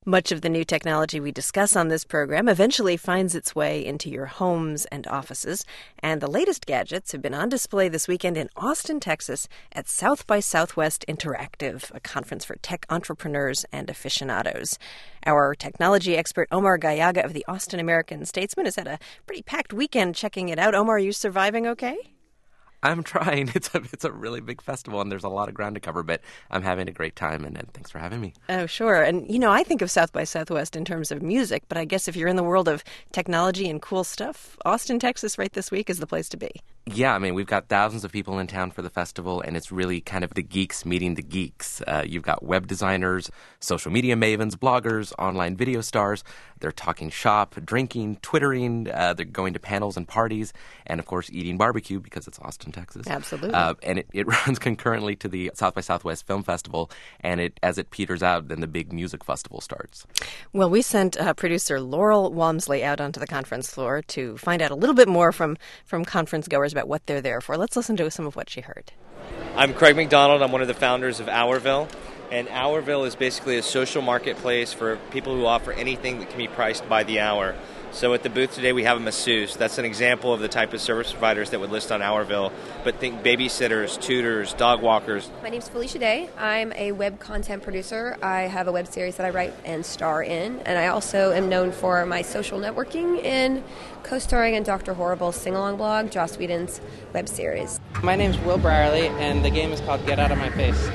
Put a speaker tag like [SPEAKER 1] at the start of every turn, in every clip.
[SPEAKER 1] Much of the new technology we discuss on this program eventually finds its way into your homes and offices, and the latest gadgets have been on display this weekend in Austin, Texas at South by Southwest Interactive, a conference for tech entrepreneurs and aficionados. Our technology expert Omar Gallaga of the Austin American-Statesman has had a pretty packed weekend checking it out. Omar, are you surviving okay?
[SPEAKER 2] I'm trying. It's a really big festival, and there's a lot of ground to cover, but I'm having a great time, and thanks for having me.
[SPEAKER 1] Oh, sure. And, I think of South by Southwest in terms of music, but I guess if you're in the world of technology and cool stuff, Austin, Texas right this week is the place to be.
[SPEAKER 2] Yeah, we've got thousands of people in town for the festival, and it's really kind of the geeks meeting the geeks. You've got web designers, social media mavens, bloggers, online video stars. They're talking shop, drinking, twittering. They're going to panels and parties, and, of course, eating barbecue because it's Austin, Texas.
[SPEAKER 1] Absolutely.
[SPEAKER 2] And it runs concurrently to the South by Southwest Film Festival, and as it peters out, then the big music festival starts.
[SPEAKER 1] Well, we sent producer Laurel Walmsley out onto the conference floor to find out a little bit more from conference goers about what they're there for. Let's listen to some of what she heard.
[SPEAKER 3] I'm Craig McDonald. I'm one of the founders of Hourville. And Hourville is basically a social marketplace for people who offer anything that can be priced by the hour. So at the booth today, we have a masseuse. That's an example of the type of service providers that would list on Hourville. But think babysitters, tutors, dog walkers.
[SPEAKER 4] My name's Felicia Day. I'm a web content producer. I have a web series that I write and star in. And I also am known for my social networking and co-starring in Dr. Horrible's sing-along blog, Joss Whedon's web series.
[SPEAKER 5] My name's Will Brierly, and the game is called Get Out of My Face.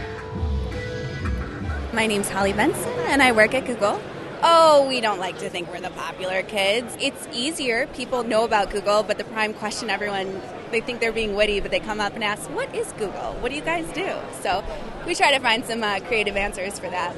[SPEAKER 6] My name's Holly Benson, and I work at Google. Oh, we don't like to think we're the popular kids. It's easier. People know about Google, but the prime question they think they're being witty, but they come up and ask, what is Google? What do you guys do? So we try to find some creative answers for that.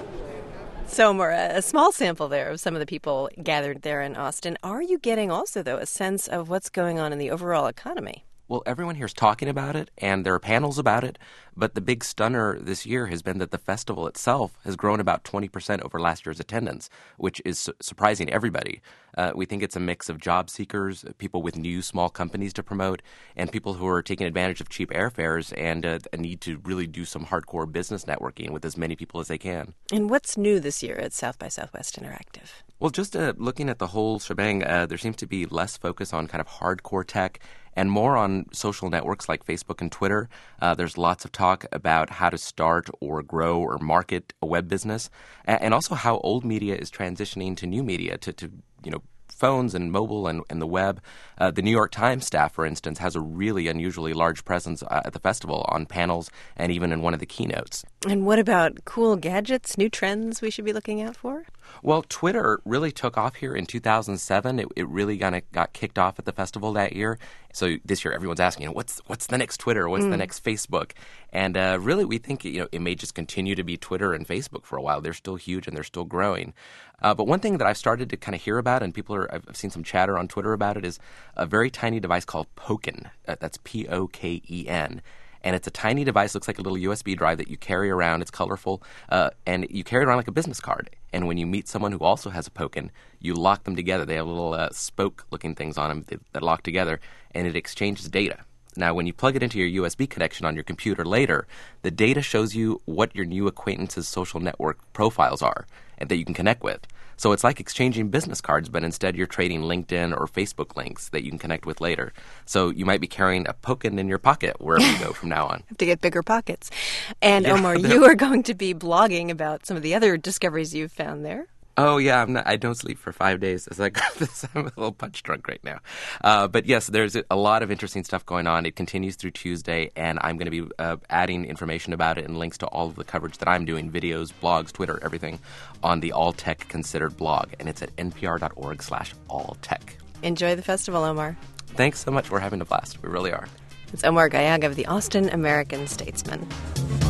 [SPEAKER 1] So, Maura, a small sample there of some of the people gathered there in Austin. Are you getting also, though, a sense of what's going on in the overall economy?
[SPEAKER 2] Well, everyone here is talking about it, and there are panels about it, but the big stunner this year has been that the festival itself has grown about 20% over last year's attendance, which is surprising everybody. We think it's a mix of job seekers, people with new small companies to promote, and people who are taking advantage of cheap airfares and need to really do some hardcore business networking with as many people as they can.
[SPEAKER 1] And what's new this year at South by Southwest Interactive?
[SPEAKER 2] Well, just looking at the whole shebang, there seems to be less focus on kind of hardcore tech and more on social networks like Facebook and Twitter. There's lots of talk about how to start or grow or market a web business, and also how old media is transitioning to new media, to phones and mobile and the web. The New York Times staff, for instance, has a really unusually large presence at the festival on panels and even in one of the keynotes.
[SPEAKER 1] And what about cool gadgets, new trends we should be looking out for?
[SPEAKER 2] Well, Twitter really took off here in 2007. It really kind of got kicked off at the festival that year. So this year, everyone's asking, what's the next Twitter? What's the next Facebook? And really, we think it may just continue to be Twitter and Facebook for a while. They're still huge and they're still growing. But one thing that I've started to kind of hear about, and I've seen some chatter on Twitter about it, is a very tiny device called Poken. That's Poken. And it's a tiny device, looks like a little USB drive that you carry around. It's colorful, and you carry it around like a business card. And when you meet someone who also has a Poken, you lock them together. They have little spoke-looking things on them that lock together, and it exchanges data. Now, when you plug it into your USB connection on your computer later, the data shows you what your new acquaintances' social network profiles are and that you can connect with. So it's like exchanging business cards, but instead you're trading LinkedIn or Facebook links that you can connect with later. So you might be carrying a Poken in your pocket wherever you go from now on.
[SPEAKER 1] Have to get bigger pockets. And Omar, you are going to be blogging about some of the other discoveries you've found there.
[SPEAKER 2] Oh, yeah, I don't sleep for 5 days. It's like I'm a little punch drunk right now. But yes, there's a lot of interesting stuff going on. It continues through Tuesday, and I'm going to be adding information about it and links to all of the coverage that I'm doing, videos, blogs, Twitter, everything, on the All Tech Considered blog. And it's at npr.org/alltech.
[SPEAKER 1] Enjoy the festival, Omar.
[SPEAKER 2] Thanks so much. We're having a blast. We really are.
[SPEAKER 1] It's Omar Gallaga of the Austin American-Statesman.